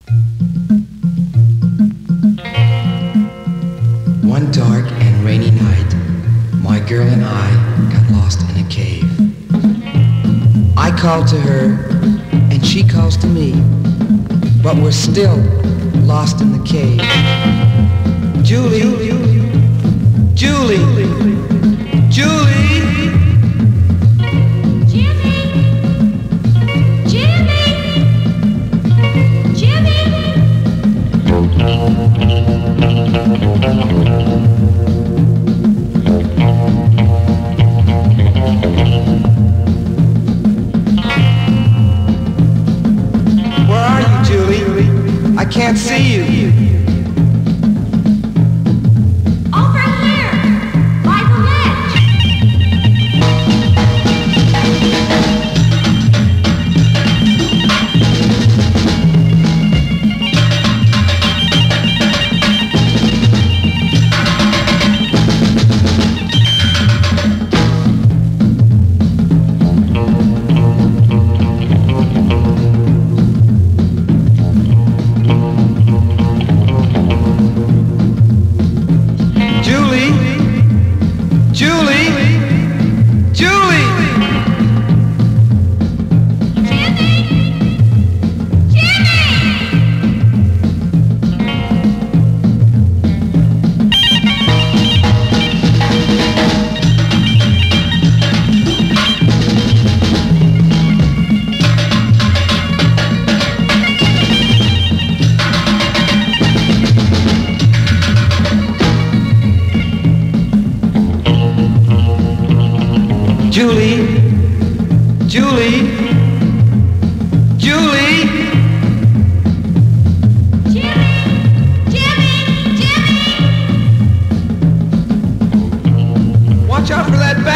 One dark and rainy night, my girl and I got lost in a cave. I called to her, and she calls to me, but we're still lost in the cave. Julie, Julie, Julie. Where are you, Julie? I can't see you. Over here, by the ledge. Julie, Julie, Julie. Julie, Julie, Julie. Watch out for that bat.